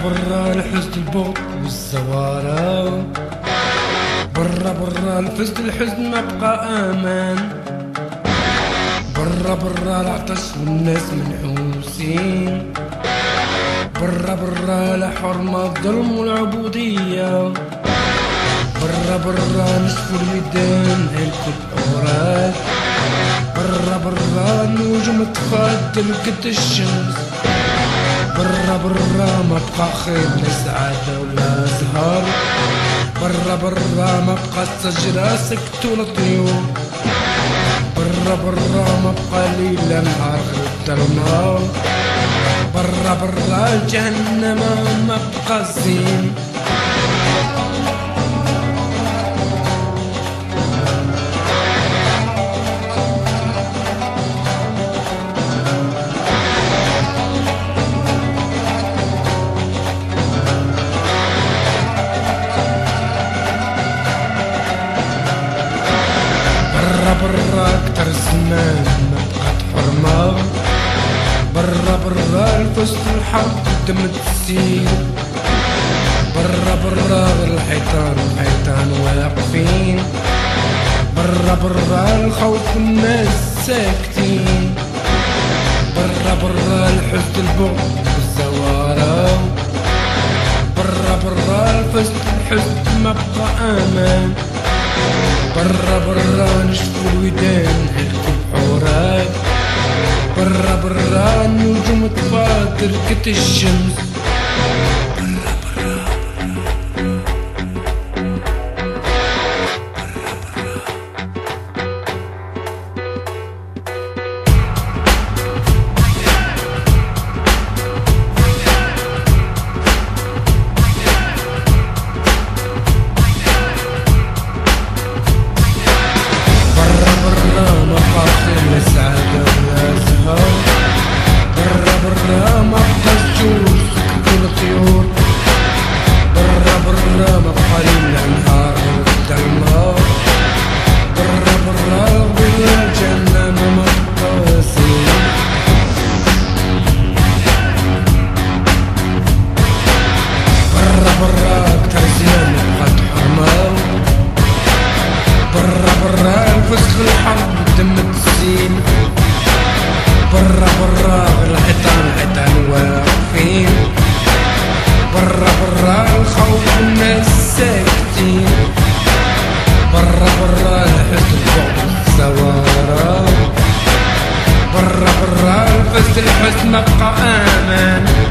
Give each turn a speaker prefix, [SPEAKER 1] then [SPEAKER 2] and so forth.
[SPEAKER 1] برا الحزن البغض والزوارة، برا الحزن ما بقى امان، برا العطش والناس منحوسين، برا الحرمة الظلم والعبودية، برا نشفوا الميدان هلكوا الحورات، برا النجوم تفضل قد الشمس، برا ما بقى خير لا سعادة ولا زهر، برا ما بقى الشجرة سكتوا الطيور، برا ما بقى ليل لا نهار غير الظلمة، برا الجهنم ما بقى زين. برا اكتر زمان ما بقات حرمة، برا الفسق والحرب الدم تسيل، برا الحيطان واقفين، برا الخوف والناس ساكتين، برا الحزن البغض والزوارة، برا الفسق الحزن ما بقى امان، برا نشفوا الودان هلكوا الحورات، برا النجوم تفاضل قد الشمس. فسخ الحرب دم تسيل، برا الحيطان واقفين، برا الخوف والناس ساكتين، برا الحزن البغض والزوارة، برا الفسق الحزن ما بقى امان.